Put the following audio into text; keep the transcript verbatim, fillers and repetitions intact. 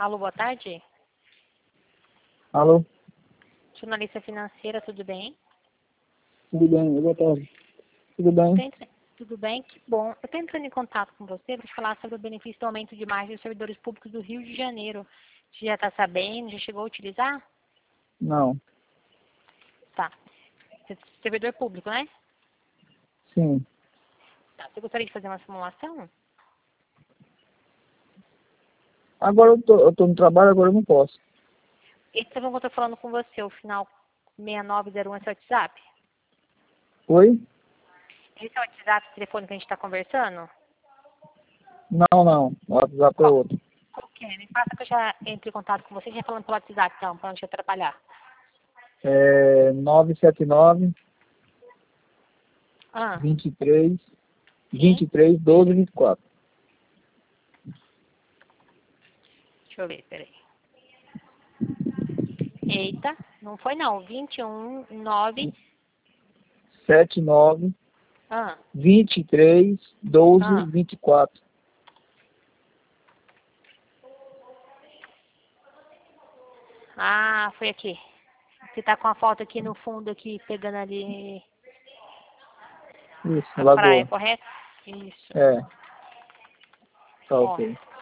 Alô, boa tarde. Alô? Jornalista financeira, tudo bem? Tudo bem, boa tarde. Tudo bem? Entra... Tudo bem? Que bom. Eu estou entrando em contato com você para te falar sobre o benefício do aumento de margem dos servidores públicos do Rio de Janeiro. Você já está sabendo? Já chegou a utilizar? Não. Tá. Servidor público, né? Sim. Tá. Você gostaria de fazer uma simulação? Agora eu tô, eu tô no trabalho, agora eu não posso. Esse telefone que eu estou falando com você, o final seis nove zero um é seu WhatsApp? Oi? Esse é o WhatsApp, o telefone que a gente está conversando? Não, não. O WhatsApp é Qual? outro. Qual que é? Me passa que eu já entre em contato com você, já falando pelo WhatsApp, então, para não te atrapalhar. É nove sete nove, Ah, vinte e três, vinte sim? e três, doze, vinte e quatro. Deixa eu ver, peraí. Eita, não foi não. vinte e um, nove. sete nove, Ah, vinte e três, doze, ah. vinte e quatro. Ah, foi aqui. Você tá com a foto aqui no fundo, aqui, pegando ali Isso, a praia, Lagoa. correto? Isso. É, tá Ó, ok.